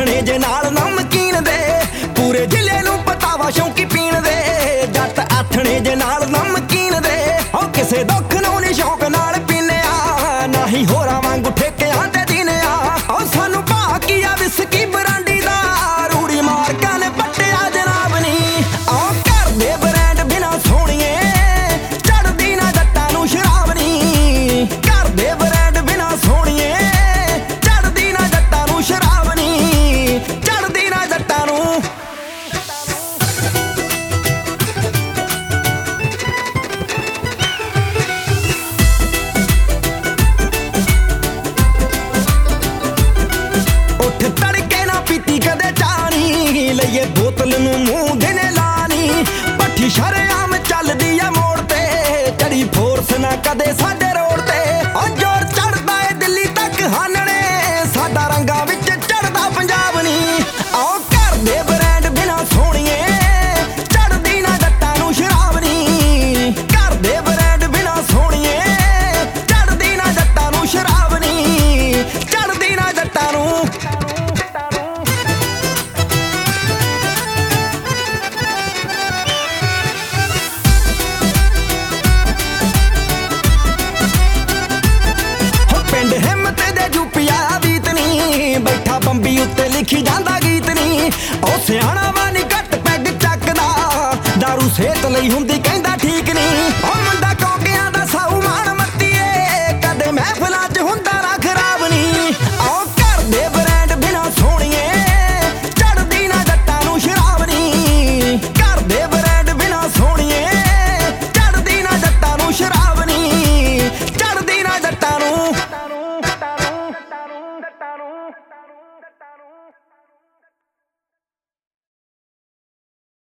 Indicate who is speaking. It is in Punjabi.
Speaker 1: ਆਥਣੇ ਜੇ ਨਾਲ ਨਮਕੀਨ ਦੇ ਪੂਰੇ ਜ਼ਿਲ੍ਹੇ ਨੂੰ ਪਤਾ ਵਾ ਸ਼ੌਂਕੀ ਪੀਣ ਦੇ ਜੱਟ ਆਥਣੇ ਜੇ ਨਾਲ ਨਮਕੀਨ ਦੇ ਉਹ ਕਿਸੇ ਦੁੱਖ ਨੂੰ ਨੀ ਸ਼ੌਂਕ ਨਾਲ ਪੀਨੇ ਆ ਨਾ ਹੀ ਹੋਰਾਂ ਵਾਂਗੂ ਠੇਕਿਆਂ ਤੇ ਦਿਨੇ ਆ ਉਹ ਸਾਨੂੰ ਬਾਕੀ ਆ ਵਿਸਕੀ ਬਰਾਂਡੀ ਦਾ ਰੂੜੀ ਮਾਰਕਾਂ ਨੇ ਪੱਟਿਆ ਜਨਾਬ ਨੀ ਉਹ ਘਰ ਦੇ ਬ੍ਰਾਂਡ ਬਿਨਾ ਸੋਹਣੀਏ ਚੜਦੀ ਨਾ ਜੱਟਾਂ ਨੂੰ ਸ਼ਰਾਬ ਨੀ ਘਰ ਦੇ ਬ੍ਰਾਂਡ ਬਿਨਾ ਸੋਹਣੀਏ ਚੜਦੀ ਨਾ ਜੱਟਾਂ ਨੂੰ ਸ਼ਰਾਬ ਨੀ ਚੜਦੀ ਨਾ ਜੱਟਾਂ ਨੂੰ ਲਈਏ ਬੋਤਲ ਨੂੰ ਮੂੰਹ ਦਿਨੇ ਲਾਣੀ ਪੱਠੀ ਸ਼ਰੇਆਮ ਚੱਲਦੀ ਆ ਮੋੜ ਤੇ ਚੜੀ ਫੋਰਸ ਨਾ ਕਦੇ ਸਾਡੇ ਰੋਡ ਤੇ ਉਹ ਜੋਰ ਚੜਦਾ ਏ ਦਿੱਲੀ ਤੱਕ ਹਾਨਣੇ ਸਾਡਾ ਰੰਗਾਂ ਵਿੱਚ ਚੜਦਾ ਪੰਜਾਬ ਨੀ ਆਓ ਘਰ ਦੇ ਬ੍ਰਾਂਡ ਬਿਨਾ ਸੋਹਣੀਏ ਚੜਦੀ ਨਾ ਜੱਟਾਂ ਨੂੰ ਸ਼ਰਾਬ ਨੀ ਘਰ ਦੇ ਬ੍ਰਾਂਡ ਬਿਨਾ ਸੋਹਣੀਏ ਚੜਦੀ ਨਾ ਜੱਟਾਂ ਨੂੰ ਸ਼ਰਾਬ ਨੀ ਚੜਦੀ ਨਾ ਜੱਟਾਂ ਨੂੰ ਬੈਠਾ ਬੰਬੀ ਉੱਤੇ ਲਿਖੀ ਜਾਂਦਾ ਗੀਤ ਨੀ ਉਹ ਸਿਆਣਾ ਵਾ ਨੀ ਘੱਟ ਪੈਗ ਚੱਕਦਾ ਦਾਰੂ ਸਿਹਤ ਲਈ ਹੁੰਦੀ